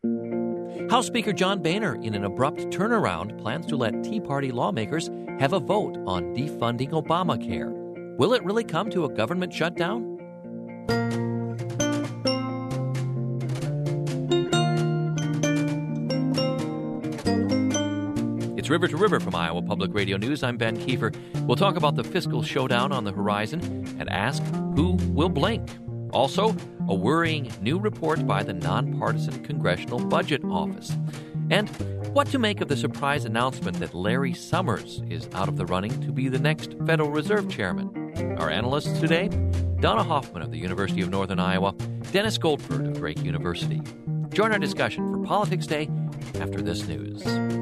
House Speaker John Boehner, in an abrupt turnaround, plans to let Tea Party lawmakers have a vote on defunding Obamacare. Will it really come to a government shutdown? It's River to River from Iowa Public Radio News. I'm Ben Kiefer. We'll talk about the fiscal showdown on the horizon and ask who will blink. Also, a worrying new report by the nonpartisan Congressional Budget Office. And what to make of the surprise announcement that Larry Summers is out of the running to be the next Federal Reserve Chairman. Our analysts today, Donna Hoffman of the University of Northern Iowa, Dennis Goldford of Drake University. Join our discussion for Politics Day after this news.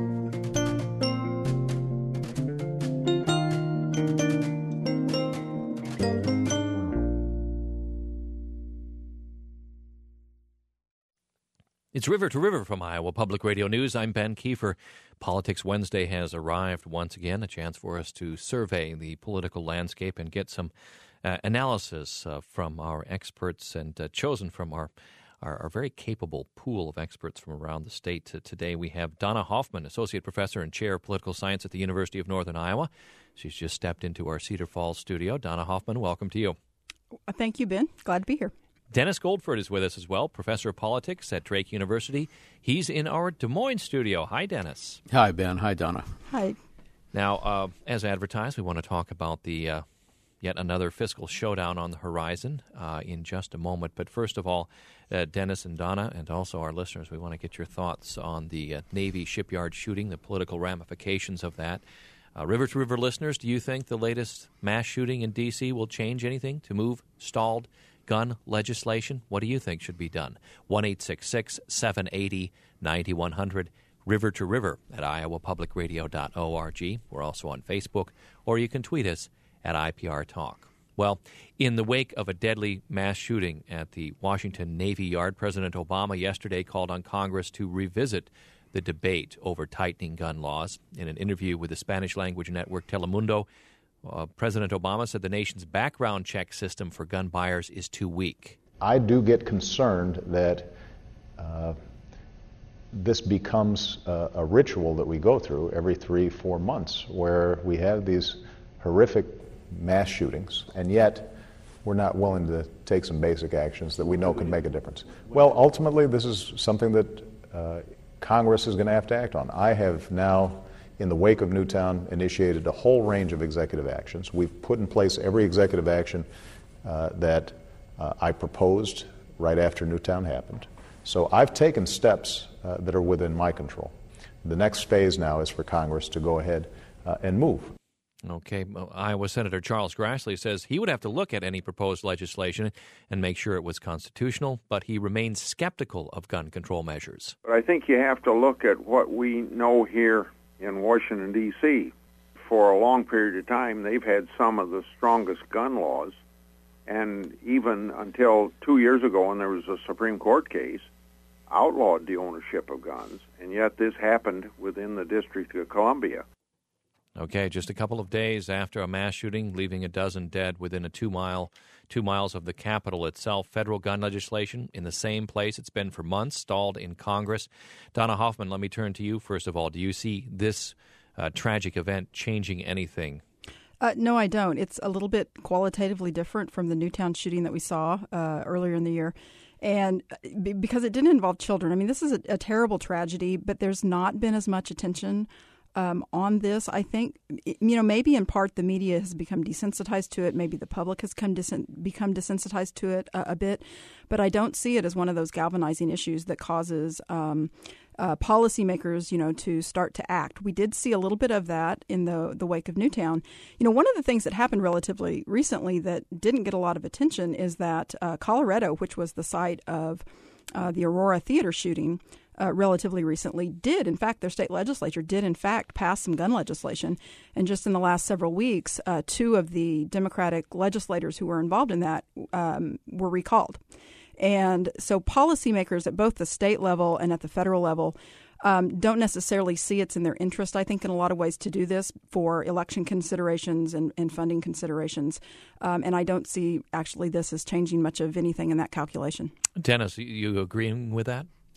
It's River to River from Iowa Public Radio News. I'm Ben Kiefer. Politics Wednesday has arrived once again, a chance for us to survey the political landscape and get some analysis from our experts and chosen from our very capable pool of experts from around the state. Today we have Donna Hoffman, Associate Professor and Chair of Political Science at the University of Northern Iowa. She's just stepped into our Cedar Falls studio. Donna Hoffman, welcome to you. Thank you, Ben. Glad to be here. Dennis Goldford is with us as well, Professor of Politics at Drake University. He's in our Des Moines studio. Hi, Dennis. Hi, Ben. Hi, Donna. Hi. Now, as advertised, we want to talk about the yet another fiscal showdown on the horizon in just a moment. But first of all, Dennis and Donna, and also our listeners, we want to get your thoughts on the Navy shipyard shooting, the political ramifications of that. River to River listeners, do you think the latest mass shooting in D.C. will change anything to move stalled gun legislation? What do you think should be done? 1-866-780-9100, River to River at iowapublicradio.org. We're also on Facebook, or you can tweet us at IPR Talk. Well, in the wake of a deadly mass shooting at the Washington Navy Yard, President Obama yesterday called on Congress to revisit the debate over tightening gun laws. In an interview with the Spanish-language network Telemundo, President Obama said the nation's background check system for gun buyers is too weak. I do get concerned that this becomes a ritual that we go through every 3-4 months, where we have these horrific mass shootings, and yet we're not willing to take some basic actions that we know can make a difference. Well, ultimately, this is something that Congress is going to have to act on. I have now, in the wake of Newtown, initiated a whole range of executive actions. We've put in place every executive action that I proposed right after Newtown happened. So I've taken steps that are within my control. The next phase now is for Congress to go ahead and move. Okay. Iowa Senator Charles Grassley says he would have to look at any proposed legislation and make sure it was constitutional, but he remains skeptical of gun control measures. But I think you have to look at what we know here in Washington, D.C. For a long period of time, they've had some of the strongest gun laws, and even until 2 years ago when there was a Supreme Court case, outlawed the ownership of guns, and yet this happened within the District of Columbia. Okay, just a couple of days after a mass shooting, leaving a dozen dead within a 2 miles of the Capitol itself, federal gun legislation in the same place it's been for months, stalled in Congress. Donna Hoffman, let me turn to you first of all. Do you see this tragic event changing anything? No, I don't. It's a little bit qualitatively different from the Newtown shooting that we saw earlier in the year. And because it didn't involve children. I mean, this is a terrible tragedy, but there's not been as much attention on this. I think, maybe in part the media has become desensitized to it. Maybe the public has become desensitized to it a bit. But I don't see it as one of those galvanizing issues that causes policymakers, to start to act. We did see a little bit of that in the wake of Newtown. One of the things that happened relatively recently that didn't get a lot of attention is that Colorado, which was the site of the Aurora Theater shooting, relatively recently their state legislature did in fact pass some gun legislation. And just in the last several weeks, 2 of the Democratic legislators who were involved in that were recalled. And so policymakers at both the state level and at the federal level don't necessarily see it's in their interest, I think, in a lot of ways to do this for election considerations and funding considerations. And I don't see actually this as changing much of anything in that calculation. Dennis, you agreeing with that?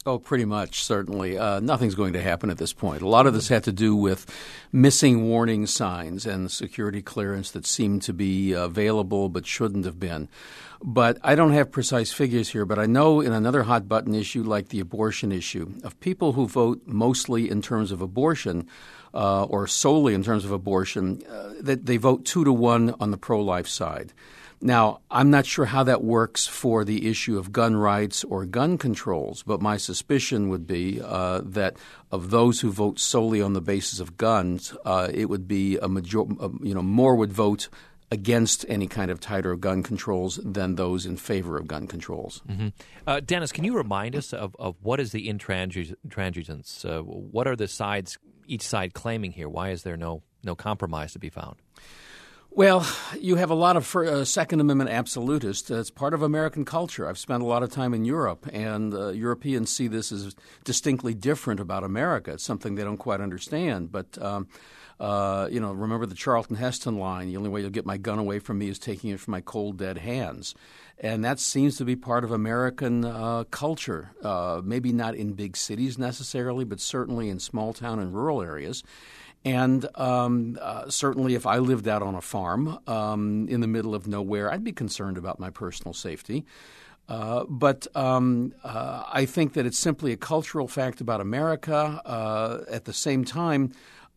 Oh, pretty much, certainly. Nothing's going to happen at this point. A lot of this had to do with missing warning signs and security clearance that seemed to be available but shouldn't have been. But I don't have precise figures here, but I know in another hot-button issue like the abortion issue, of people who vote mostly in terms of abortion or solely in terms of abortion, that they vote 2-1 on the pro-life side. Now, I'm not sure how that works for the issue of gun rights or gun controls, but my suspicion would be that of those who vote solely on the basis of guns, it would be more would vote against any kind of tighter gun controls than those in favor of gun controls. Mm-hmm. Dennis, can you remind us of what is the intransigence? What are the sides, each side claiming here? Why is there no compromise to be found? Well, you have a lot of Second Amendment absolutists. It's part of American culture. I've spent a lot of time in Europe, and Europeans see this as distinctly different about America. It's something they don't quite understand. But, remember the Charlton Heston line, the only way you'll get my gun away from me is taking it from my cold, dead hands. And that seems to be part of American culture, maybe not in big cities necessarily, but certainly in small town and rural areas. And certainly if I lived out on a farm in the middle of nowhere, I'd be concerned about my personal safety. But I think that it's simply a cultural fact about America. At the same time,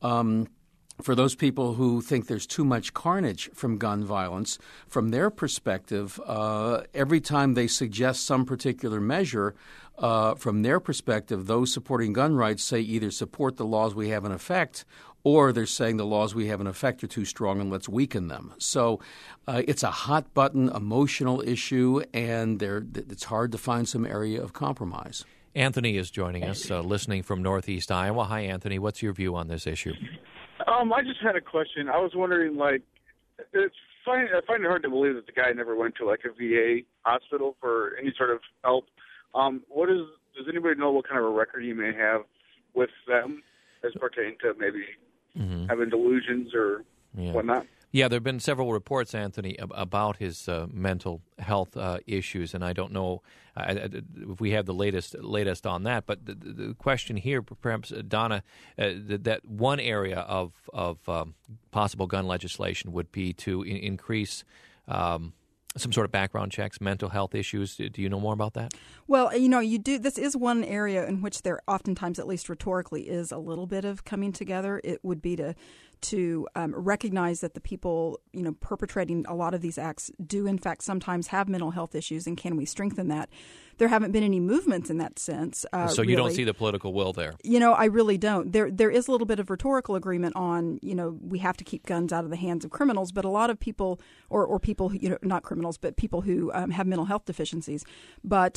for those people who think there's too much carnage from gun violence, from their perspective, every time they suggest some particular measure, from their perspective, those supporting gun rights say either support the laws we have in effect or they're saying the laws we have in effect are too strong and let's weaken them. So it's a hot-button emotional issue, and it's hard to find some area of compromise. Anthony is joining us, listening from Northeast Iowa. Hi, Anthony. What's your view on this issue? I just had a question. I was wondering, I find it hard to believe that the guy never went to, a VA hospital for any sort of help. Does anybody know what kind of a record he may have with them as pertaining to maybe having delusions or whatnot? Yeah, there have been several reports, Anthony, about his mental health issues, and I don't know if we have the latest on that. But the question here, perhaps, Donna, that one area of possible gun legislation would be to increase some sort of background checks, mental health issues. Do you know more about that? Well, you do. This is one area in which there oftentimes, at least rhetorically, is a little bit of coming together. It would be to recognize that the people, perpetrating a lot of these acts do, in fact, sometimes have mental health issues, and can we strengthen that? There haven't been any movements in that sense. So you don't see the political will there? I really don't. There is a little bit of rhetorical agreement on, we have to keep guns out of the hands of criminals, but a lot of people, or people, not criminals, but people who have mental health deficiencies. But,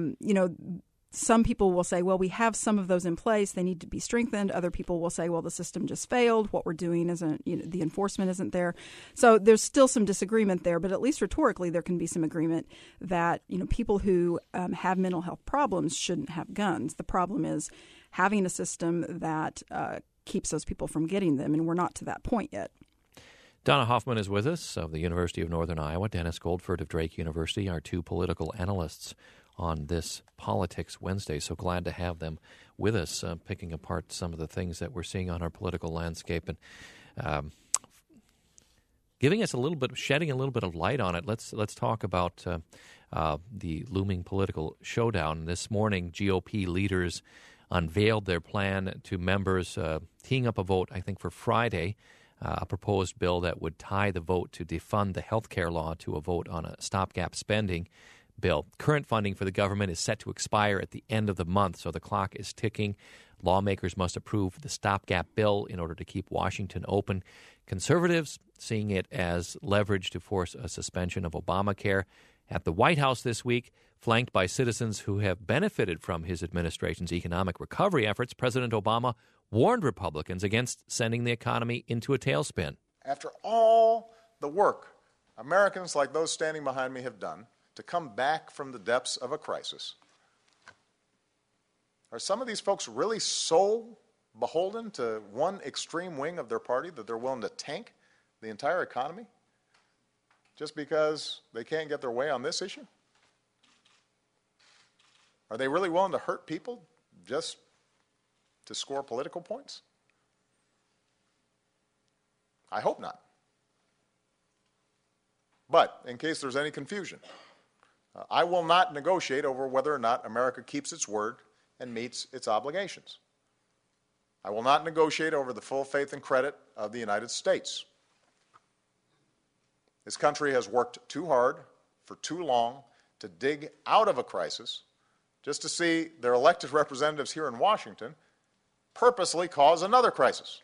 some people will say, well, we have some of those in place. They need to be strengthened. Other people will say, well, the system just failed. What we're doing isn't, the enforcement isn't there. So there's still some disagreement there, but at least rhetorically there can be some agreement that, people who have mental health problems shouldn't have guns. The problem is having a system that keeps those people from getting them, and we're not to that point yet. Donna Hoffman is with us of the University of Northern Iowa. Dennis Goldford of Drake University, our two political analysts on this Politics Wednesday. So glad to have them with us, picking apart some of the things that we're seeing on our political landscape and giving us shedding a little bit of light on it. Let's talk about the looming political showdown. This morning, GOP leaders unveiled their plan to members, teeing up a vote, I think, for Friday, a proposed bill that would tie the vote to defund the health care law to a vote on a stopgap spending bill. Current funding for the government is set to expire at the end of the month, so the clock is ticking. Lawmakers must approve the stopgap bill in order to keep Washington open. Conservatives seeing it as leverage to force a suspension of Obamacare. At the White House this week, flanked by citizens who have benefited from his administration's economic recovery efforts, President Obama warned Republicans against sending the economy into a tailspin. After all the work Americans like those standing behind me have done to come back from the depths of a crisis, are some of these folks really so beholden to one extreme wing of their party that they're willing to tank the entire economy just because they can't get their way on this issue? Are they really willing to hurt people just to score political points? I hope not. But in case there's any confusion, I will not negotiate over whether or not America keeps its word and meets its obligations. I will not negotiate over the full faith and credit of the United States. This country has worked too hard for too long to dig out of a crisis just to see their elected representatives here in Washington purposely cause another crisis.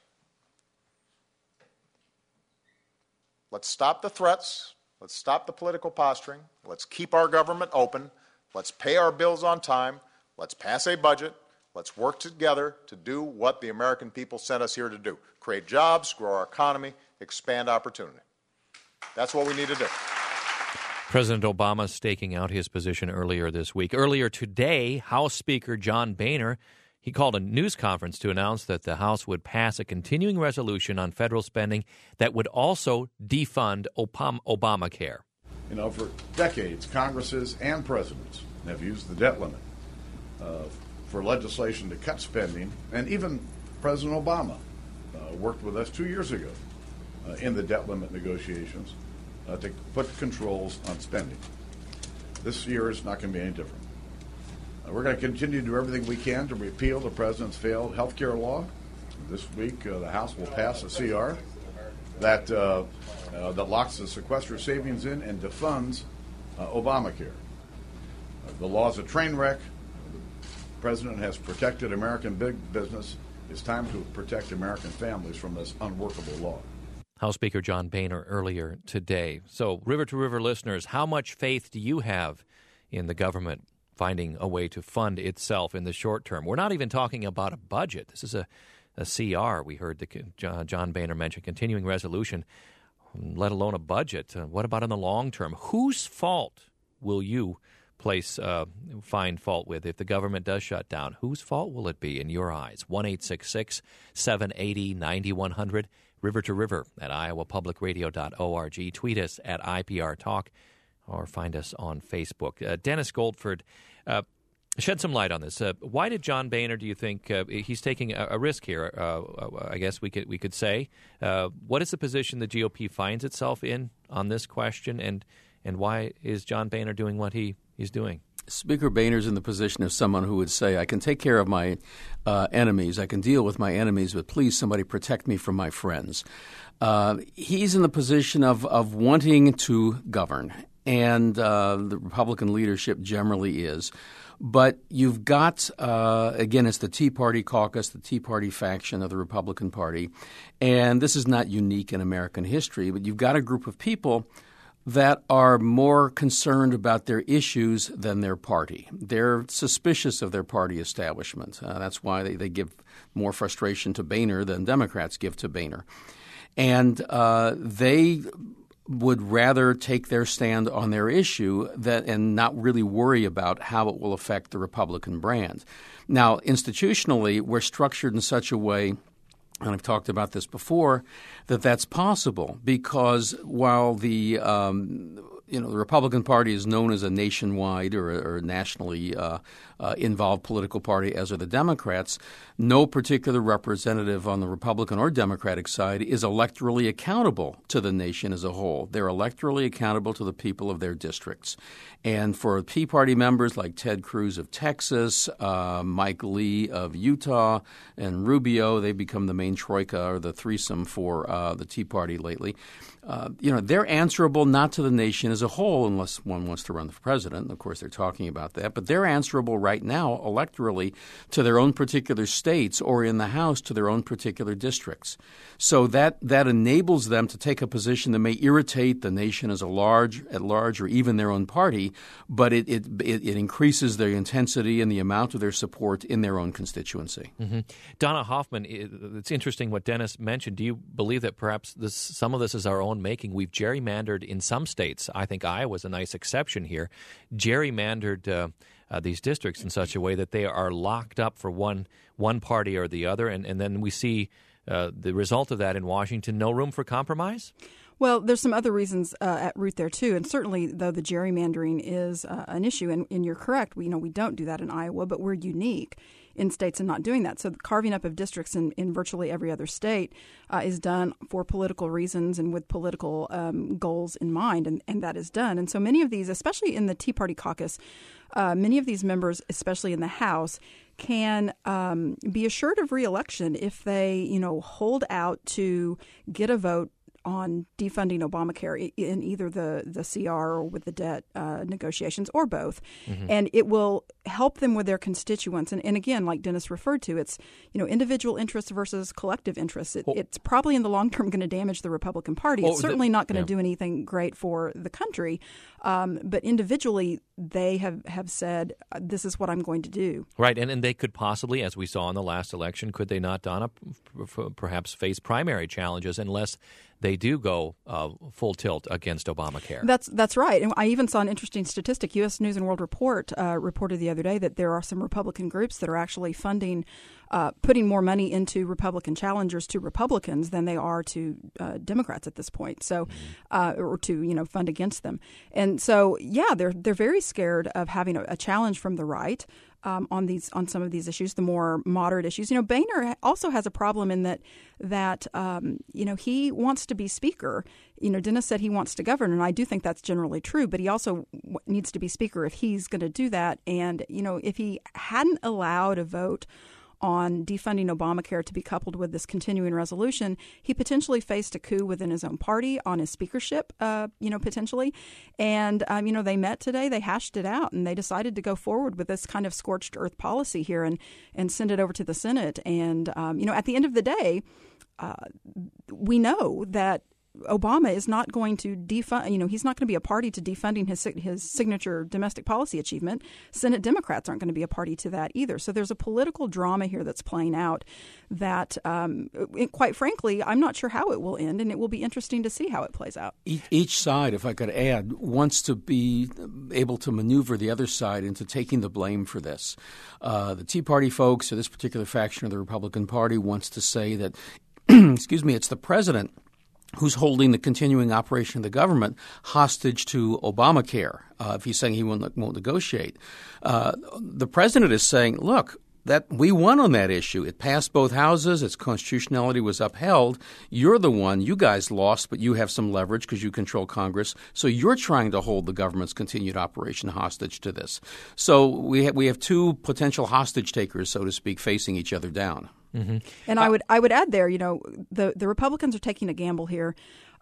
Let's stop the threats. Let's stop the political posturing. Let's keep our government open. Let's pay our bills on time. Let's pass a budget. Let's work together to do what the American people sent us here to do: create jobs, grow our economy, expand opportunity. That's what we need to do. President Obama staking out his position earlier this week. Earlier today, House Speaker John Boehner, he called a news conference to announce that the House would pass a continuing resolution on federal spending that would also defund Obamacare. You know, for decades, Congresses and presidents have used the debt limit for legislation to cut spending, and even President Obama worked with us 2 years ago in the debt limit negotiations to put controls on spending. This year is not going to be any different. We're going to continue to do everything we can to repeal the president's failed health care law. This week, the House will pass a CR that locks the sequester savings in and defunds Obamacare. The law is a train wreck. The president has protected American big business. It's time to protect American families from this unworkable law. House Speaker John Boehner earlier today. So, River to River listeners, how much faith do you have in the government finding a way to fund itself in the short term? We're not even talking about a budget. This is a CR. We heard John Boehner mention continuing resolution, let alone a budget. What about in the long term? Whose fault will you find fault with if the government does shut down? Whose fault will it be in your eyes? 1-866-780-9100. River to River at iowapublicradio.org. Tweet us at IPR Talk or find us on Facebook. Dennis Goldford, shed some light on this. Why did John Boehner, do you think, he's taking a risk here, I guess we could say. What is the position the GOP finds itself in on this question, and why is John Boehner doing what he's doing? Speaker Boehner's in the position of someone who would say, I can take care of my enemies, I can deal with my enemies, but please somebody protect me from my friends. He's in the position of wanting to govern, and the Republican leadership generally is. But you've got, again, it's the Tea Party caucus, the Tea Party faction of the Republican Party, and this is not unique in American history, but you've got a group of people that are more concerned about their issues than their party. They're suspicious of their party establishment. That's why they give more frustration to Boehner than Democrats give to Boehner. And they would rather take their stand on their issue and not really worry about how it will affect the Republican brand. Now, institutionally, we're structured in such a way, and I've talked about this before, that's possible because while the Republican Party is known as a nationwide or nationally involved political party, as are the Democrats, no particular representative on the Republican or Democratic side is electorally accountable to the nation as a whole. They're electorally accountable to the people of their districts. And for Tea Party members like Ted Cruz of Texas, Mike Lee of Utah, and Rubio, they become the main troika or the threesome for the Tea Party lately. They're answerable not to the nation as a whole unless one wants to run for president. Of course, they're talking about that. But they're answerable right now electorally to their own particular states or in the House to their own particular districts. So that enables them to take a position that may irritate the nation at large or even their own party, but it increases their intensity and the amount of their support in their own constituency. Mm-hmm. Donna Hoffman, it's interesting what Dennis mentioned. Do you believe that perhaps some of this is our own making? We've gerrymandered in some states. I think Iowa's a nice exception here. Gerrymandered these districts in such a way that they are locked up for one party or the other, and then we see the result of that in Washington, no room for compromise? Well, there's some other reasons at root there, too. And certainly, though, the gerrymandering is an issue. And you're correct. We don't do that in Iowa, but we're unique in states in not doing that. So the carving up of districts in virtually every other state is done for political reasons and with political goals in mind, and that is done. And so many of these, especially in the Tea Party caucus, many of these members, especially in the House, can be assured of re-election if they, hold out to get a vote on defunding Obamacare in either the CR or with the debt negotiations or both. Mm-hmm. And it will help them with their constituents. And again, like Dennis referred to, it's individual interests versus collective interests. It's probably in the long term going to damage the Republican Party. It's certainly not going to do anything great for the country. But individually, they have said, this is what I'm going to do. Right. And they could possibly, as we saw in the last election, could they not, Donna, perhaps face primary challenges unless they do go full tilt against Obamacare? That's right. And I even saw an interesting statistic. U.S. News and World Report reported the other day that there are some Republican groups that are actually funding, putting more money into Republican challengers to Republicans than they are to Democrats at this point. So, or to fund against them. And so, yeah, they're very scared of having a challenge from the right. On some of these issues, the more moderate issues. Boehner also has a problem in that he wants to be speaker. Dennis said he wants to govern, and I do think that's generally true, but he also needs to be speaker if he's going to do that. And, if he hadn't allowed a vote on defunding Obamacare to be coupled with this continuing resolution, he potentially faced a coup within his own party on his speakership, potentially. And, they met today, they hashed it out, and they decided to go forward with this kind of scorched earth policy here and send it over to the Senate. And, at the end of the day, we know that Obama is not going to defund, he's not going to be a party to defunding his signature domestic policy achievement. Senate Democrats aren't going to be a party to that either. So there's a political drama here that's playing out that, quite frankly, I'm not sure how it will end, and it will be interesting to see how it plays out. Each side, if I could add, wants to be able to maneuver the other side into taking the blame for this. The Tea Party folks, or this particular faction of the Republican Party, wants to say that, it's the president who's holding the continuing operation of the government hostage to Obamacare, if he's saying he won't negotiate. The president is saying, look, that we won on that issue. It passed both houses. Its constitutionality was upheld. You're the one. You guys lost, but you have some leverage because you control Congress. So you're trying to hold the government's continued operation hostage to this. So we have two potential hostage takers, so to speak, facing each other down. Mm-hmm. And I would add there, the Republicans are taking a gamble here.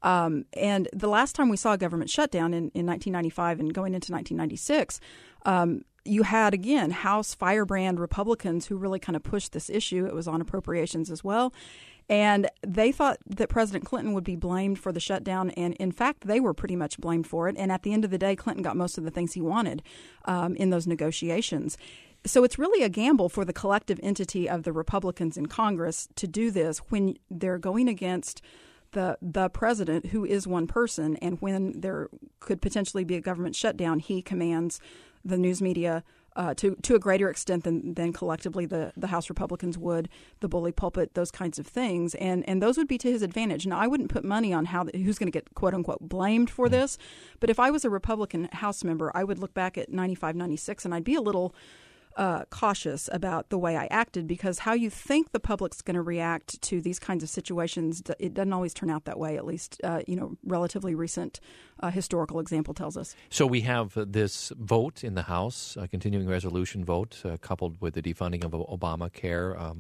And the last time we saw a government shutdown in 1995 and going into 1996, you had, again, House firebrand Republicans who really kind of pushed this issue. It was on appropriations as well. And they thought that President Clinton would be blamed for the shutdown. And in fact, they were pretty much blamed for it. And at the end of the day, Clinton got most of the things he wanted in those negotiations. So it's really a gamble for the collective entity of the Republicans in Congress to do this when they're going against the president, who is one person, and when there could potentially be a government shutdown, he commands the news media to a greater extent than collectively the House Republicans would, the bully pulpit, those kinds of things. And those would be to his advantage. Now, I wouldn't put money on who's going to get, quote unquote, blamed for this. But if I was a Republican House member, I would look back at 95, 96, and I'd be a little cautious about the way I acted, because how you think the public's going to react to these kinds of situations, it doesn't always turn out that way, at least, relatively recent historical example tells us. So we have this vote in the House, a continuing resolution vote, coupled with the defunding of Obamacare,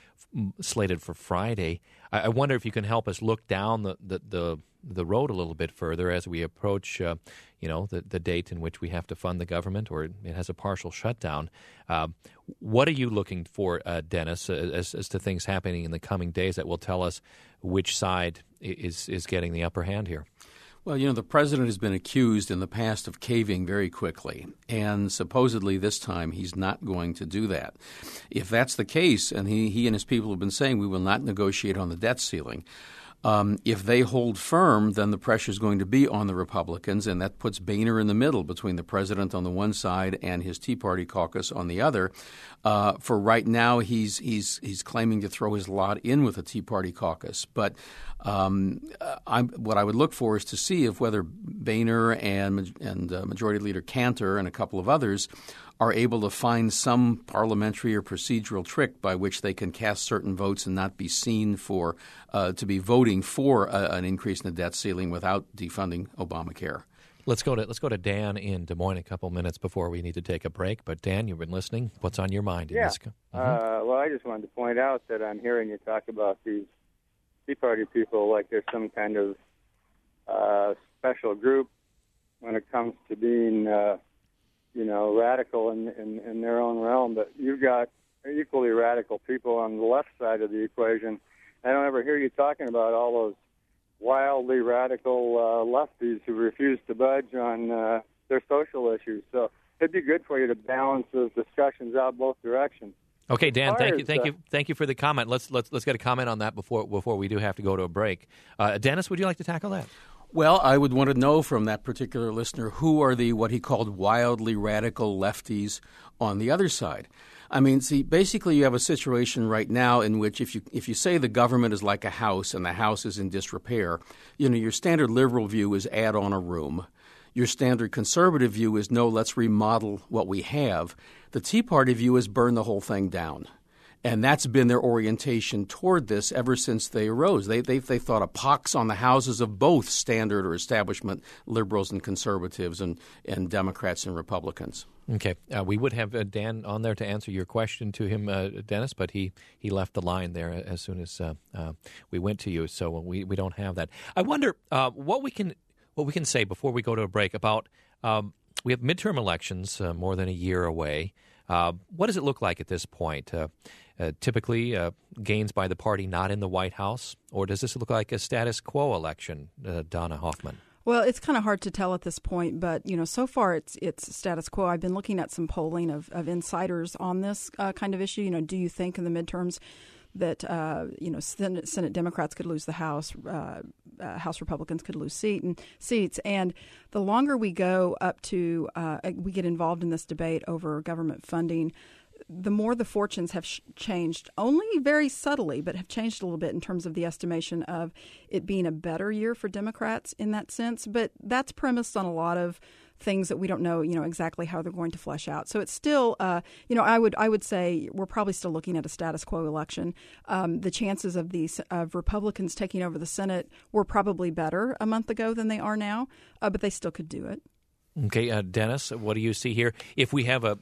slated for Friday. I wonder if you can help us look down the road a little bit further as we approach, the date in which we have to fund the government, or it has a partial shutdown. What are you looking for, Dennis, as to things happening in the coming days that will tell us which side is getting the upper hand here? Well, the president has been accused in the past of caving very quickly, and supposedly this time he's not going to do that. If that's the case, and he and his people have been saying we will not negotiate on the debt ceiling, If they hold firm, then the pressure is going to be on the Republicans, and that puts Boehner in the middle between the president on the one side and his Tea Party caucus on the other. For right now, he's claiming to throw his lot in with the Tea Party caucus. But what I would look for is to see if whether Boehner and Majority Leader Cantor and a couple of others are able to find some parliamentary or procedural trick by which they can cast certain votes and not be seen for to be voting for an increase in the debt ceiling without defunding Obamacare. Let's go to Dan in Des Moines a couple minutes before we need to take a break. But Dan, you've been listening. What's on your mind? Yeah. Well, I just wanted to point out that I'm hearing you talk about these Tea Party people like there's some kind of special group when it comes to being radical in their own realm, but you've got equally radical people on the left side of the equation. I don't ever hear you talking about all those wildly radical lefties who refuse to budge on their social issues. So it'd be good for you to balance those discussions out both directions. Okay, Dan, thank you for the comment. Let's get a comment on that before we do have to go to a break. Dennis, would you like to tackle that? Well, I would want to know from that particular listener who are the what he called wildly radical lefties on the other side. I mean, see, basically you have a situation right now in which if you say the government is like a house and the house is in disrepair, your standard liberal view is add on a room. Your standard conservative view is no, let's remodel what we have. The Tea Party view is burn the whole thing down. And that's been their orientation toward this ever since they arose. They thought a pox on the houses of both standard or establishment liberals and conservatives and Democrats and Republicans. Okay. We would have Dan on there to answer your question to him, Dennis, but he left the line there as soon as we went to you, so we don't have that. I wonder what we can say before we go to a break about we have midterm elections more than a year away. What does it look like at this point? Typically, gains by the party not in the White House, or does this look like a status quo election, Donna Hoffman? Well, it's kind of hard to tell at this point, but so far it's status quo. I've been looking at some polling of insiders on this kind of issue. Do you think in the midterms that Senate Democrats could lose the House, House Republicans could lose seats, and the longer we go up to we get involved in this debate over government funding, the more the fortunes have changed, only very subtly, but have changed a little bit in terms of the estimation of it being a better year for Democrats in that sense. But that's premised on a lot of things that we don't know, exactly how they're going to flesh out. So it's still, I would say we're probably still looking at a status quo election. The chances of Republicans taking over the Senate were probably better a month ago than they are now, but they still could do it. Okay, Dennis, what do you see here? If we have a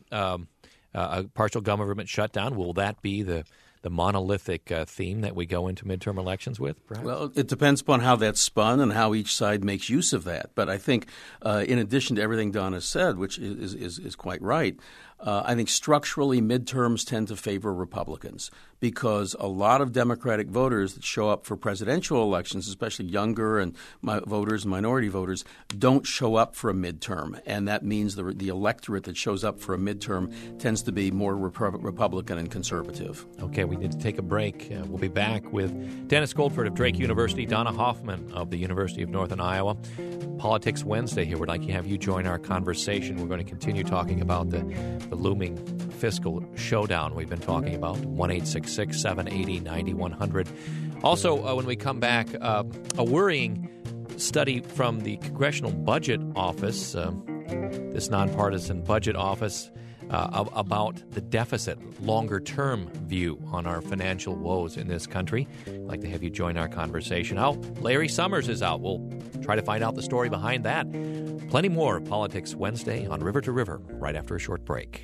partial government shutdown, will that be the monolithic theme that we go into midterm elections with, perhaps? Well, it depends upon how that's spun and how each side makes use of that. But I think in addition to everything Don has said, which is quite right, I think structurally midterms tend to favor Republicans because a lot of Democratic voters that show up for presidential elections, especially younger and voters and minority voters, don't show up for a midterm. And that means the electorate that shows up for a midterm tends to be more Republican and conservative. Okay, we need to take a break. We'll be back with Dennis Goldford of Drake University, Donna Hoffman of the University of Northern Iowa. Politics Wednesday here. We'd like to have you join our conversation. We're going to continue talking about the looming fiscal showdown we've been talking about, 1-866-780-9100. Also, when we come back, a worrying study from the Congressional Budget Office, this nonpartisan budget office, about the deficit, longer-term view on our financial woes in this country. I'd like to have you join our conversation. Larry Summers is out. We'll try to find out the story behind that. Plenty more Politics Wednesday on River to River right after a short break.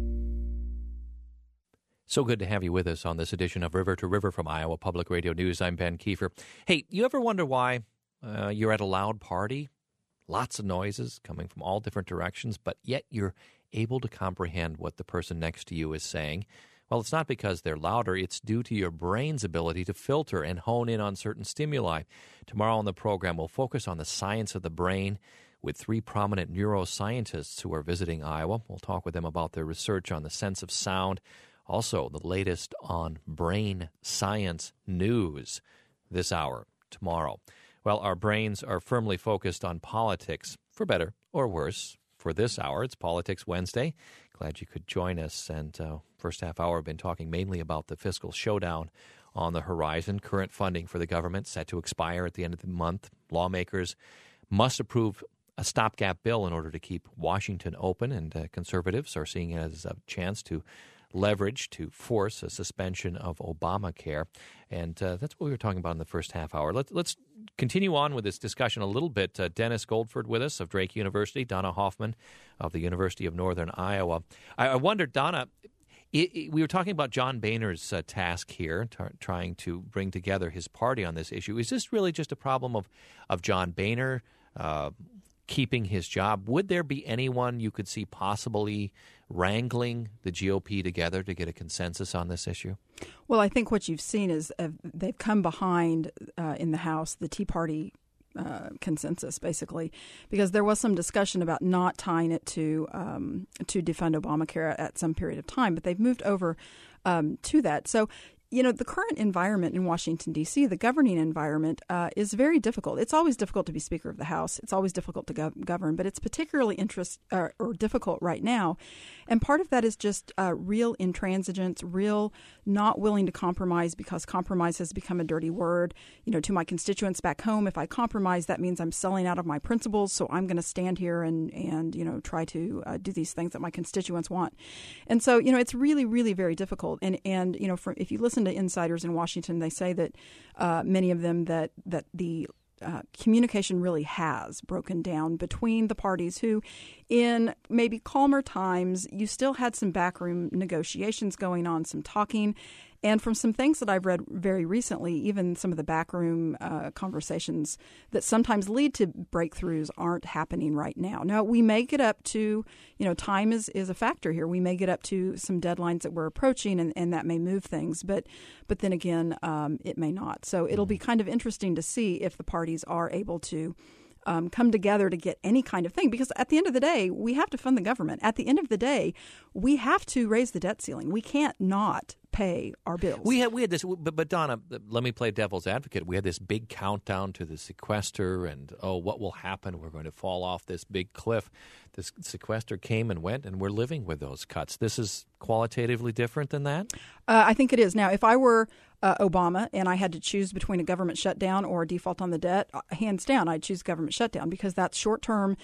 So good to have you with us on this edition of River to River from Iowa Public Radio News. I'm Ben Kiefer. Hey, you ever wonder why you're at a loud party? Lots of noises coming from all different directions, but yet you're able to comprehend what the person next to you is saying. Well, it's not because they're louder. It's due to your brain's ability to filter and hone in on certain stimuli. Tomorrow on the program, we'll focus on the science of the brain with 3 prominent neuroscientists who are visiting Iowa. We'll talk with them about their research on the sense of sound. Also, the latest on brain science news this hour. tomorrow. Well, our brains are firmly focused on politics, for better or worse. For this hour, it's Politics Wednesday. Glad you could join us. And first half hour, I've been talking mainly about the fiscal showdown on the horizon. Current funding for the government set to expire at the end of the month. Lawmakers must approve a stopgap bill in order to keep Washington open, and conservatives are seeing it as a chance to leverage to force a suspension of Obamacare. And that's what we were talking about in the first half hour. Let's continue on with this discussion a little bit. Dennis Goldford with us of Drake University, Donna Hoffman of the University of Northern Iowa. I wondered, Donna, we were talking about John Boehner's task here, trying to bring together his party on this issue. Is this really just a problem of John Boehner keeping his job? Would there be anyone you could see possibly wrangling the GOP together to get a consensus on this issue? Well, I think what you've seen is they've come behind in the House the Tea Party consensus, basically, because there was some discussion about not tying it to defund Obamacare at some period of time, but they've moved over to that. So, the current environment in Washington, D.C., the governing environment, is very difficult. It's always difficult to be Speaker of the House. It's always difficult to govern, but it's particularly difficult right now. And part of that is just real intransigence, real not willing to compromise, because compromise has become a dirty word. To my constituents back home, if I compromise, that means I'm selling out of my principles. So I'm going to stand here and try to do these things that my constituents want. And so, it's really, really very difficult. And if you listen to insiders in Washington, they say that many of them that the communication really has broken down between the parties, who in maybe calmer times you still had some backroom negotiations going on, some talking. And from some things that I've read very recently, even some of the backroom conversations that sometimes lead to breakthroughs aren't happening right now. Now, we may get up to, time is a factor here. We may get up to some deadlines that we're approaching, and that may move things. But then again, it may not. So it'll be kind of interesting to see if the parties are able to come together to get any kind of thing. Because at the end of the day, we have to fund the government. At the end of the day, we have to raise the debt ceiling. We can't not pay our bills. We had this, but Donna, let me play devil's advocate. We had this big countdown to the sequester, and what will happen? We're going to fall off this big cliff. This sequester came and went, and we're living with those cuts. This is qualitatively different than that? I think it is. Now, if I were Obama and I had to choose between a government shutdown or a default on the debt, hands down, I'd choose government shutdown, because that's short term.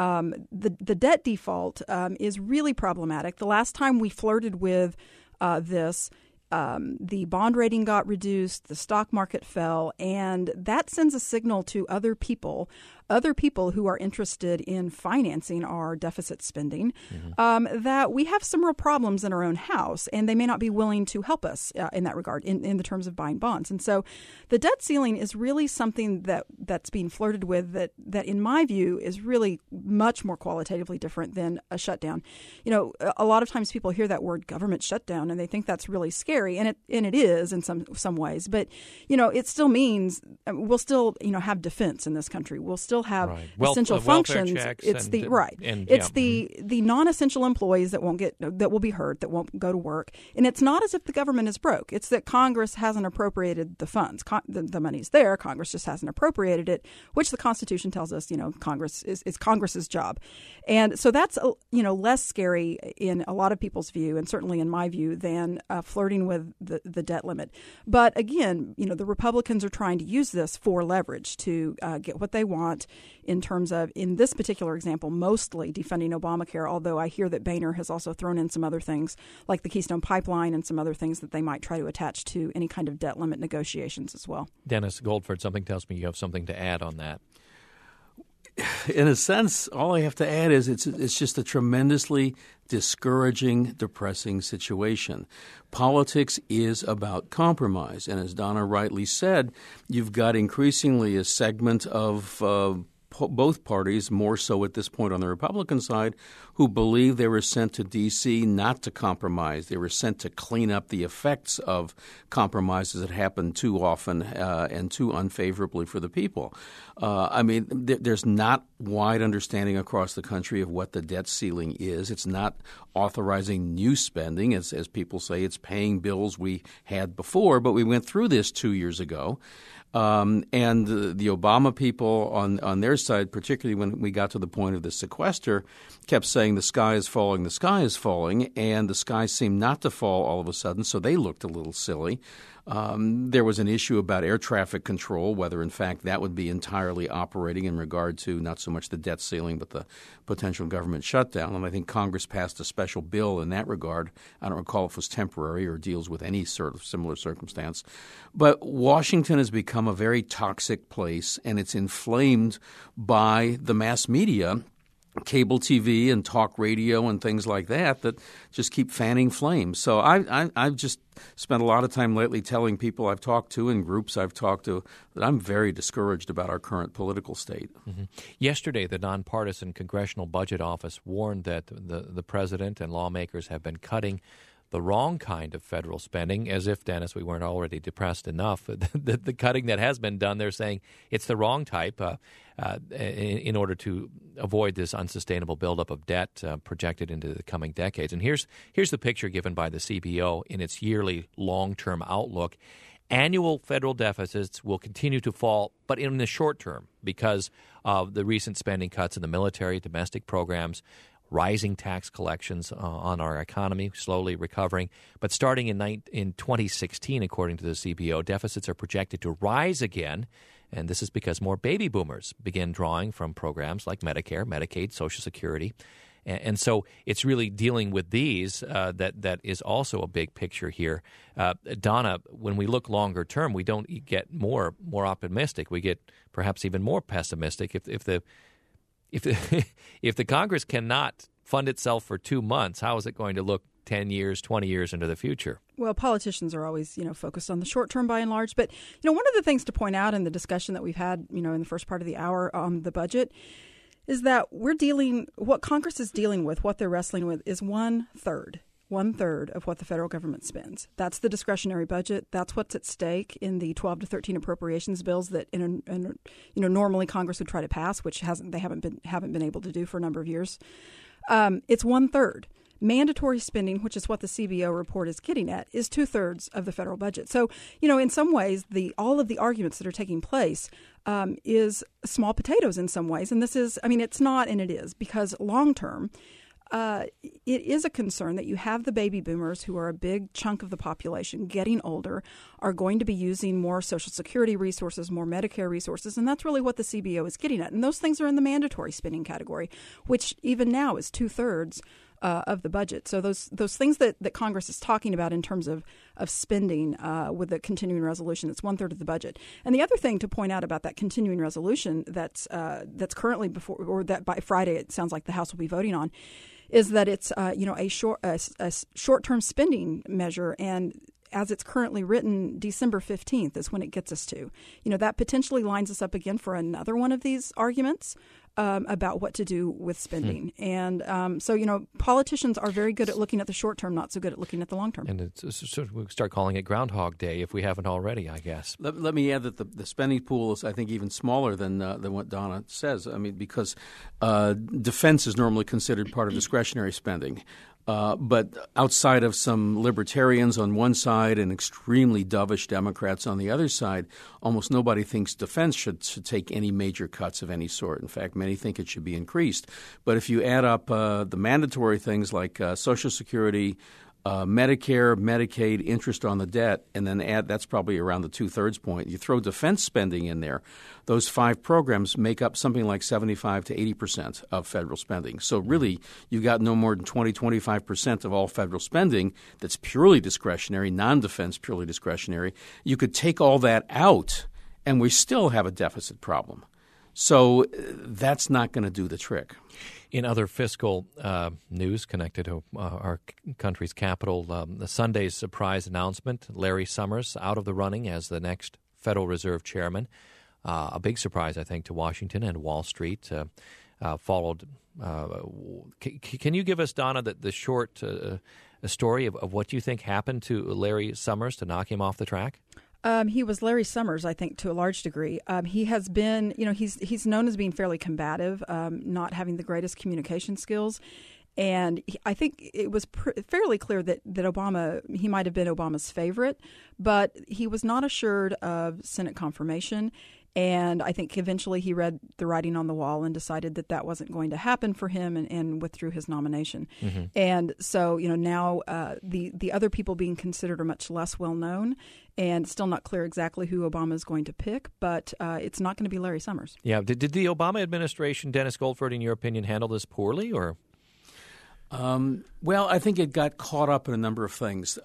The debt default is really problematic. The last time we flirted with this, the bond rating got reduced, the stock market fell, and that sends a signal to other people who are interested in financing our deficit spending, that we have some real problems in our own house, and they may not be willing to help us in that regard, in the terms of buying bonds. And so the debt ceiling is really something that's being flirted with that in my view is really much more qualitatively different than a shutdown. A lot of times people hear that word government shutdown and they think that's really scary, and it is in some ways. But it still means we'll still have defense in this country. We'll still have essential functions. It's the non-essential employees that will be hurt, that won't go to work. And it's not as if the government is broke. It's that Congress hasn't appropriated the funds. The money's there. Congress just hasn't appropriated it, which the Constitution tells us, Congress is Congress's job. And so that's less scary in a lot of people's view, and certainly in my view, than flirting with the debt limit. But again, the Republicans are trying to use this for leverage to get what they want in terms of, in this particular example, mostly defunding Obamacare, although I hear that Boehner has also thrown in some other things like the Keystone Pipeline and some other things that they might try to attach to any kind of debt limit negotiations as well. Dennis Goldford, something tells me you have something to add on that. In a sense, all I have to add is it's just a tremendously discouraging, depressing situation. Politics is about compromise. And as Donna rightly said, you've got increasingly a segment of both parties, more so at this point on the Republican side, who believe they were sent to D.C. not to compromise. They were sent to clean up the effects of compromises that happen too often and too unfavorably for the people. There's not wide understanding across the country of what the debt ceiling is. It's not authorizing new spending. As people say, it's paying bills we had before, but we went through this 2 years ago. And the Obama people on their side, particularly when we got to the point of the sequester, kept saying the sky is falling, and the sky seemed not to fall all of a sudden, so they looked a little silly. There was an issue about air traffic control, whether in fact that would be entirely operating in regard to not so much the debt ceiling but the potential government shutdown. And I think Congress passed a special bill in that regard. I don't recall if it was temporary or deals with any sort of similar circumstance. But Washington has become a very toxic place, and it's inflamed by the mass media, cable TV and talk radio and things like that just keep fanning flames. So I've just spent a lot of time lately telling people I've talked to and groups I've talked to that I'm very discouraged about our current political state. Mm-hmm. Yesterday, the Nonpartisan Congressional Budget Office warned that the president and lawmakers have been cutting the wrong kind of federal spending, as if, Dennis, we weren't already depressed enough. The cutting that has been done, they're saying it's the wrong type in order to avoid this unsustainable buildup of debt projected into the coming decades. And here's the picture given by the CBO in its yearly long-term outlook. Annual federal deficits will continue to fall, but in the short term because of the recent spending cuts in the military, domestic programs, rising tax collections on our economy, slowly recovering. But starting in 2016, according to the CBO, deficits are projected to rise again, and this is because more baby boomers begin drawing from programs like Medicare, Medicaid, Social Security. And so it's really dealing with these that is also a big picture here. Donna, when we look longer term, we don't get more optimistic. We get perhaps even more pessimistic if the Congress cannot fund itself for 2 months, how is it going to look 10 years, 20 years into the future? Well, politicians are always, focused on the short term by and large. But, one of the things to point out in the discussion that we've had, in the first part of the hour on the budget is that what Congress is dealing with, what they're wrestling with is one third of what the federal government spends. That's the discretionary budget. That's what's at stake in the 12 to 13 appropriations bills that normally Congress would try to pass, which they haven't been able to do for a number of years. It's 1/3. Mandatory spending, which is what the CBO report is getting at, is 2/3 of the federal budget. So, in some ways, all of the arguments that are taking place is small potatoes in some ways. And this is, it's not and it is, because long term, it is a concern that you have the baby boomers, who are a big chunk of the population, getting older, are going to be using more Social Security resources, more Medicare resources, and that's really what the CBO is getting at. And those things are in the mandatory spending category, which even now is 2/3 of the budget. So those things that Congress is talking about in terms of spending with the continuing resolution, it's 1/3 of the budget. And the other thing to point out about that continuing resolution that's currently before, or that by Friday it sounds like the House will be voting on, is that it's a short-term spending measure, and as it's currently written, December 15th is when it gets us to. That potentially lines us up again for another one of these arguments about what to do with spending. And so, politicians are very good at looking at the short term, not so good at looking at the long term. And we'll start calling it Groundhog Day if we haven't already, I guess. Let me add that the spending pool is, I think, even smaller than what Donna says. Because defense is normally considered part of discretionary spending. But outside of some libertarians on one side and extremely dovish Democrats on the other side, almost nobody thinks defense should take any major cuts of any sort. In fact, many think it should be increased. But if you add up the mandatory things like Social Security, Medicare, Medicaid, interest on the debt, and then that's probably around the 2/3 point. You throw defense spending in there, those 5 programs make up something like 75 to 80% of federal spending. So really, you got no more than 25% of all federal spending that's purely discretionary, non-defense purely discretionary. You could take all that out, and we still have a deficit problem. So that's not going to do the trick. In other fiscal news connected to our country's capital, the Sunday's surprise announcement, Larry Summers out of the running as the next Federal Reserve chairman. a big surprise, I think, to Washington and Wall Street. Followed. Can you give us, Donna, the short story of what you think happened to Larry Summers to knock him off the track? He was Larry Summers, I think, to a large degree. He has been, he's known as being fairly combative, not having the greatest communication skills. And I think it was fairly clear that Obama, he might have been Obama's favorite, but he was not assured of Senate confirmation. And I think eventually he read the writing on the wall and decided that wasn't going to happen for him and withdrew his nomination. Mm-hmm. And so, now the other people being considered are much less well known and still not clear exactly who Obama is going to pick, but it's not going to be Larry Summers. Yeah. Did the Obama administration, Dennis Goldford, in your opinion, handle this poorly or? Well, I think it got caught up in a number of things.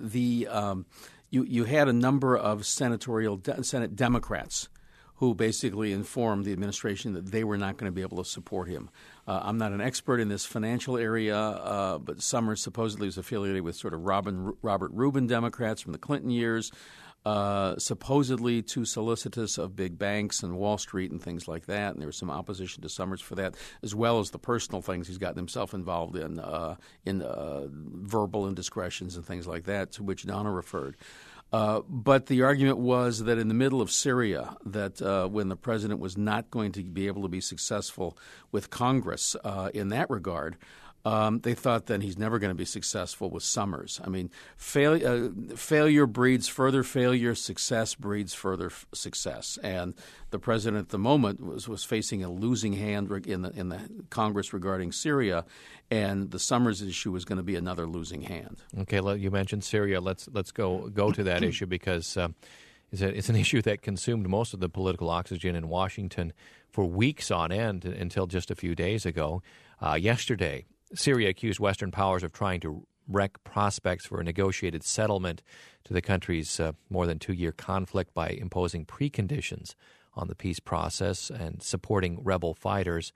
You had a number of Senate Democrats who basically informed the administration that they were not going to be able to support him. I'm not an expert in this financial area, but Summers supposedly was affiliated with sort of Robert Rubin Democrats from the Clinton years, supposedly too solicitous of big banks and Wall Street and things like that. And there was some opposition to Summers for that, as well as the personal things he's gotten himself involved in verbal indiscretions and things like that, to which Donna referred. But the argument was that in the middle of Syria, that when the president was not going to be able to be successful with Congress in that regard, they thought then he's never going to be successful with Summers. I mean, failure breeds further failure, success breeds further success. And the president at the moment was facing a losing hand in the Congress regarding Syria, and the Summers issue was going to be another losing hand. Okay, you mentioned Syria. Let's go to that issue because it's an issue that consumed most of the political oxygen in Washington for weeks on end until just a few days ago. Yesterday, Syria accused Western powers of trying to wreck prospects for a negotiated settlement to the country's more than 2-year conflict by imposing preconditions on the peace process and supporting rebel fighters.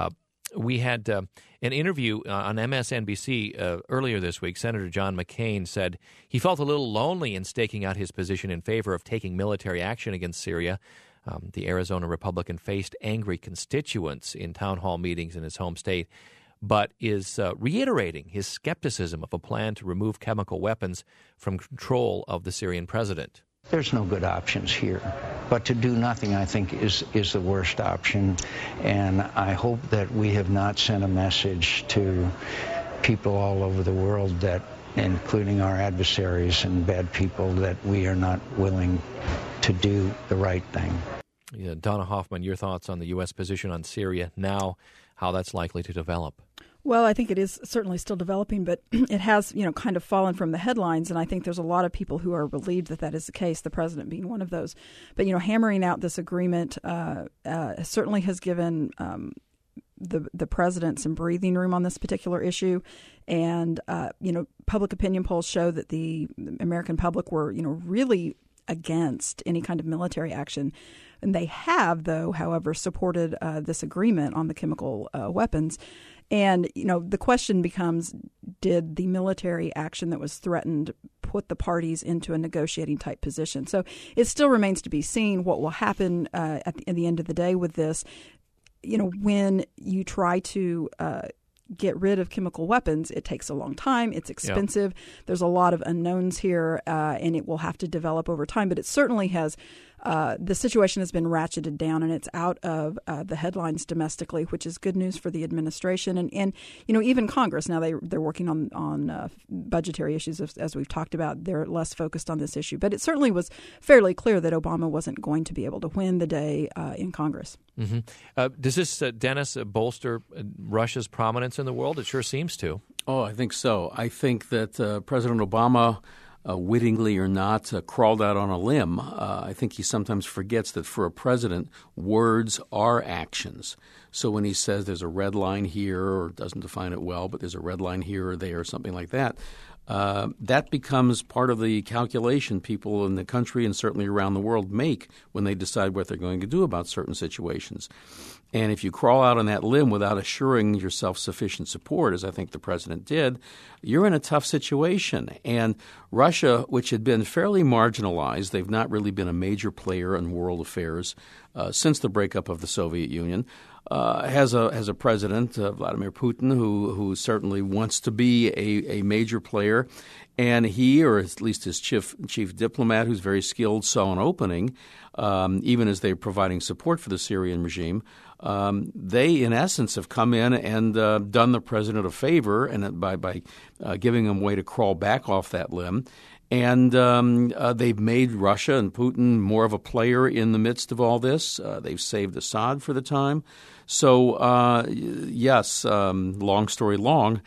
We had an interview on MSNBC earlier this week. Senator John McCain said he felt a little lonely in staking out his position in favor of taking military action against Syria. The Arizona Republican faced angry constituents in town hall meetings in his home state, but is reiterating his skepticism of a plan to remove chemical weapons from control of the Syrian president. There's no good options here, but to do nothing, I think, is the worst option, and I hope that we have not sent a message to people all over the world, that, including our adversaries and bad people, that we are not willing to do the right thing. Yeah, Donna Hoffman, your thoughts on the U.S. position on Syria now, how that's likely to develop? Well, I think it is certainly still developing, but it has, kind of fallen from the headlines, and I think there's a lot of people who are relieved that is the case, the president being one of those. But, hammering out this agreement certainly has given the president some breathing room on this particular issue. And, public opinion polls show that the American public were, really against any kind of military action. And they have, though, however, supported this agreement on the chemical weapons. And, the question becomes, did the military action that was threatened put the parties into a negotiating type position? So it still remains to be seen what will happen at the end of the day with this. When you try to get rid of chemical weapons, it takes a long time. It's expensive. Yep. There's a lot of unknowns here, and it will have to develop over time. But it certainly has. The situation has been ratcheted down, and it's out of the headlines domestically, which is good news for the administration and even Congress. Now they're working on budgetary issues, as we've talked about. They're less focused on this issue, but it certainly was fairly clear that Obama wasn't going to be able to win the day in Congress. Mm-hmm. Does this, Dennis, bolster Russia's prominence in the world? It sure seems to. Oh, I think so. I think that President Obama, wittingly or not, crawled out on a limb. I think he sometimes forgets that for a president, words are actions. So when he says there's a red line here, or doesn't define it well, but there's a red line here or there or something like that, that becomes part of the calculation people in the country and certainly around the world make when they decide what they're going to do about certain situations. And if you crawl out on that limb without assuring yourself sufficient support, as I think the president did, you're in a tough situation. And Russia, which had been fairly marginalized, they've not really been a major player in world affairs since the breakup of the Soviet Union, has a president, Vladimir Putin, who certainly wants to be a major player. And he, or at least his chief diplomat, who's very skilled, saw an opening, even as they're providing support for the Syrian regime. They, in essence, have come in and done the president a favor and by giving him a way to crawl back off that limb. And they've made Russia and Putin more of a player in the midst of all this. They've saved Assad for the time. So, yes, long story long,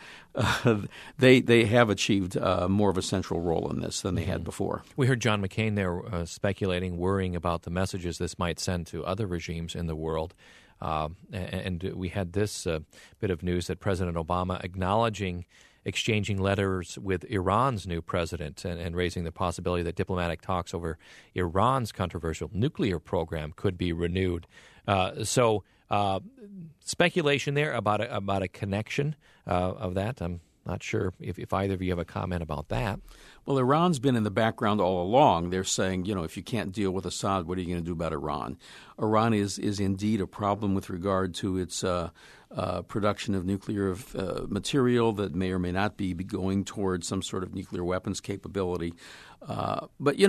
they have achieved more of a central role in this than they had before. We heard John McCain there speculating, worrying about the messages this might send to other regimes in the world. And we had this bit of news that President Obama exchanging letters with Iran's new president and raising the possibility that diplomatic talks over Iran's controversial nuclear program could be renewed. So speculation there about a connection of that. I'm not sure if either of you have a comment about that. Well, Iran's been in the background all along. They're saying, if you can't deal with Assad, what are you going to do about Iran? Iran is indeed a problem with regard to its production of nuclear material that may or may not be going towards some sort of nuclear weapons capability. But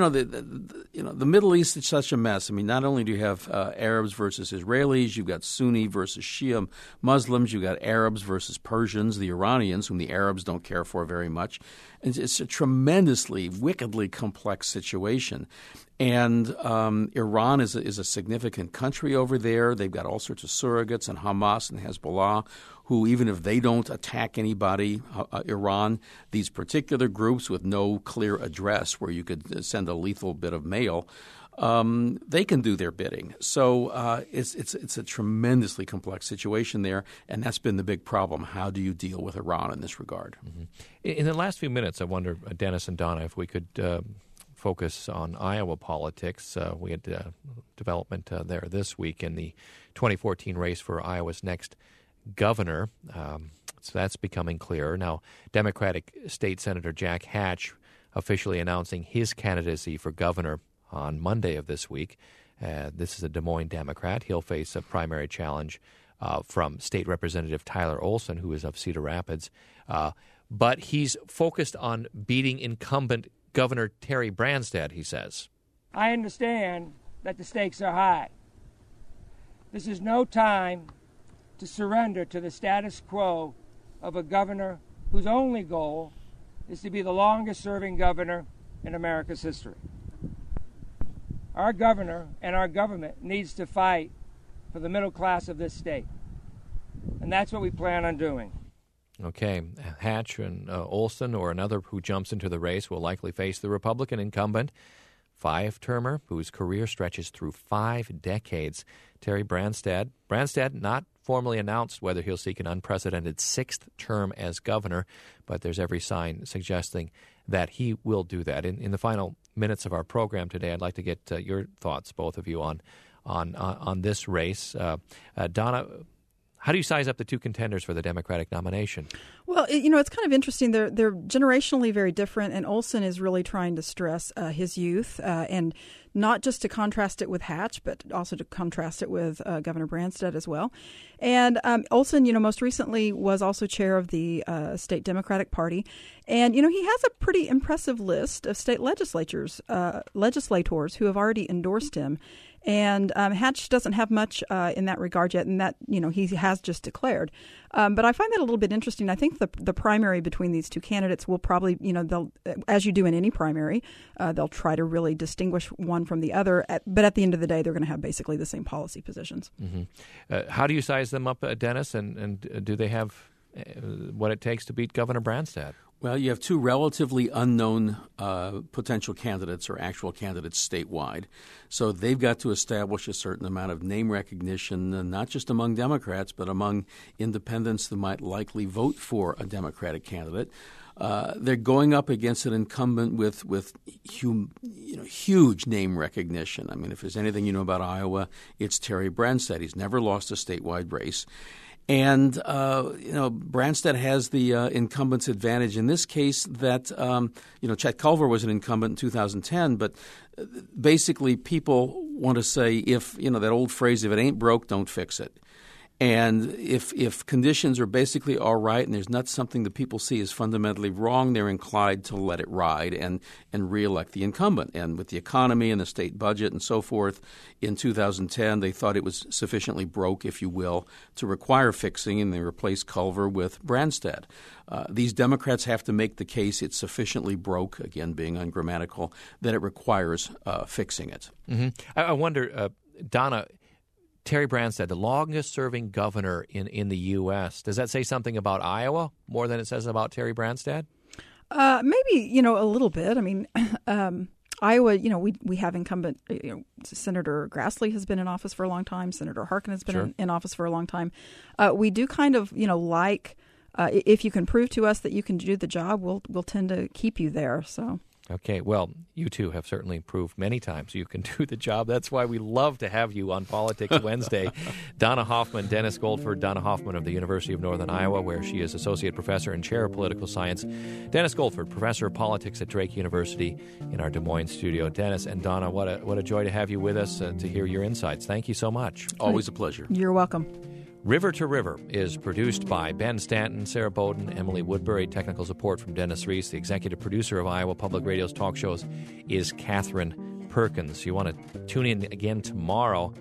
the Middle East is such a mess. I mean, not only do you have Arabs versus Israelis, you've got Sunni versus Shia Muslims, you've got Arabs versus Persians, the Iranians, whom the Arabs don't care for very much. And it's a tremendously, wickedly complex situation. And Iran is a significant country over there. They've got all sorts of surrogates and Hamas and Hezbollah, who even if they don't attack anybody, Iran, these particular groups with no clear address where you could send a lethal bit of mail, they can do their bidding. So it's a tremendously complex situation there, and that's been the big problem. How do you deal with Iran in this regard? Mm-hmm. In the last few minutes, I wonder, Dennis and Donna, if we could focus on Iowa politics. We had development there this week in the 2014 race for Iowa's next governor. So that's becoming clearer. Now, Democratic State Senator Jack Hatch officially announcing his candidacy for governor on Monday of this week. This is a Des Moines Democrat. He'll face a primary challenge from State Representative Tyler Olson, who is of Cedar Rapids. But he's focused on beating incumbent Governor Terry Branstad, he says. I understand that the stakes are high. This is no time to surrender to the status quo of a governor whose only goal is to be the longest-serving governor in America's history. Our governor and our government needs to fight for the middle class of this state, and that's what we plan on doing. Okay, Hatch and Olson or another who jumps into the race will likely face the Republican incumbent, five-termer, whose career stretches through 5 decades, Terry Branstad. Branstad not formally announced whether he'll seek an unprecedented 6th term as governor, but there's every sign suggesting that he will do that. In the final minutes of our program today, I'd like to get your thoughts, both of you, on this race. Donna, how do you size up the two contenders for the Democratic nomination? Well, it's kind of interesting. They're generationally very different, and Olson is really trying to stress his youth, and not just to contrast it with Hatch, but also to contrast it with Governor Branstad as well. And Olson, most recently was also chair of the state Democratic Party, and he has a pretty impressive list of state legislators who have already endorsed him. And Hatch doesn't have much in that regard yet, and that he has just declared. But I find that a little bit interesting. I think the primary between these two candidates will probably, they'll, as you do in any primary, they'll try to really distinguish one from the other. But at the end of the day, they're going to have basically the same policy positions. Mm-hmm. How do you size them up, Dennis? And do they have what it takes to beat Governor Branstad? Well, you have two relatively unknown potential candidates or actual candidates statewide. So they've got to establish a certain amount of name recognition, not just among Democrats, but among independents that might likely vote for a Democratic candidate. They're going up against an incumbent with huge name recognition. I mean, if there's anything you know about Iowa, it's Terry Branstad. He's never lost a statewide race. And, Branstad has the incumbent's advantage in this case that, Chet Culver was an incumbent in 2010, but basically people want to say that old phrase, if it ain't broke, don't fix it. And if conditions are basically all right and there's not something that people see as fundamentally wrong, they're inclined to let it ride and reelect the incumbent. And with the economy and the state budget and so forth, in 2010 they thought it was sufficiently broke, if you will, to require fixing, and they replaced Culver with Branstad. These Democrats have to make the case it's sufficiently broke, again being ungrammatical, that it requires fixing it. Mm-hmm. I wonder, Donna, Terry Branstad, the longest-serving governor in the U.S., does that say something about Iowa more than it says about Terry Branstad? Maybe, a little bit. I mean, Iowa, we have incumbent, Senator Grassley has been in office for a long time. Senator Harkin has been in office for a long time. We do kind of, if you can prove to us that you can do the job, we'll tend to keep you there, so... Okay, well, you two have certainly proved many times you can do the job. That's why we love to have you on Politics Wednesday. Donna Hoffman, Dennis Goldford. Donna Hoffman of the University of Northern Iowa, where she is Associate Professor and Chair of Political Science. Dennis Goldford, Professor of Politics at Drake University in our Des Moines studio. Dennis and Donna, what a joy to have you with us to hear your insights. Thank you so much. Always a pleasure. You're welcome. River to River is produced by Ben Stanton, Sarah Bowden, Emily Woodbury. Technical support from Dennis Reese. The executive producer of Iowa Public Radio's talk shows is Catherine Perkins. You want to tune in again tomorrow.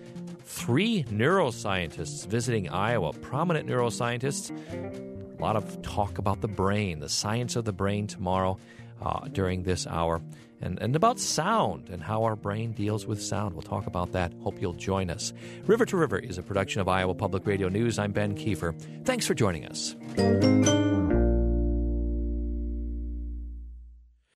3 neuroscientists visiting Iowa, prominent neuroscientists. A lot of talk about the brain, the science of the brain tomorrow during this hour. And about sound and how our brain deals with sound. We'll talk about that. Hope you'll join us. River to River is a production of Iowa Public Radio News. I'm Ben Kiefer. Thanks for joining us.